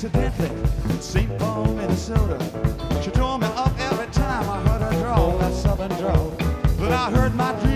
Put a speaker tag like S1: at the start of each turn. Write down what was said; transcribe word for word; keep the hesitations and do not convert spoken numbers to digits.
S1: accidentally in Saint Paul, Minnesota. She tore me up every time I heard her draw that southern drawl. But I heard my dream